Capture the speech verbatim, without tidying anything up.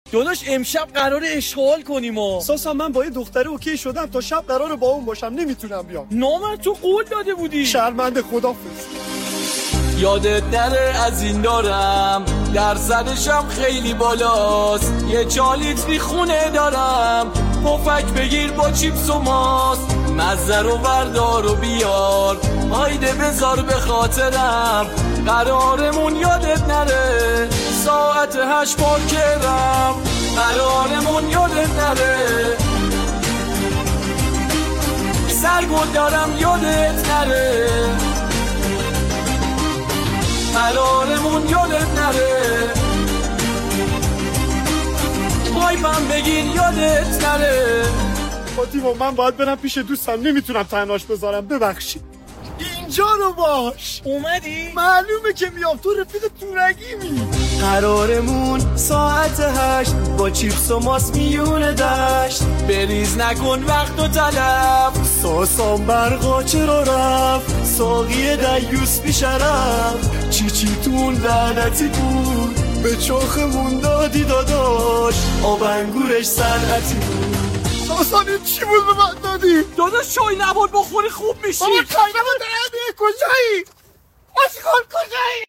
داداش امشب قراره اشغال کنیم و ساسا من با یه دختره اوکی شدم تا شب قراره با اون باشم، نمیتونم بیام. نامه تو قول داده بودی. شرمنده، خدافظ. یادت نره از این دارم درصدشم خیلی بالاست، یه چالیتری خونه دارم، پفک بگیر با چیپس و ماست، مزه رو بردار و بیار، هایده بذار به خاطرم، قرارمون یادت نره ساعت هشت پارکرم، قرارمون یادت نره سرگل دارم یادت نره، قرارمون یادت نره، پایپم بگیر یادت نره. فاطیما من باید برم پیش دوستم، نمیتونم تنهاش بذارم، ببخشید. اینجا رو باش. اومدی؟ معلومه که میام، تو رفیق تورگیمی. قرارمون ساعت هشت با چیپس و ماست میونه دشت، بریز نکن وقت و تلف، ساسام برقا چرا رفت، ساقی دیوس بیشرف، چی چی تون لعنتی بود، به چاخمون دادی داداش، آب انگورش صنعتی بود. ساسان این چی بود به من دادی؟ داداش چای نباد بخوری خوب میشی. بابا چای نباد دارم کجایی؟ آشکال کجایی؟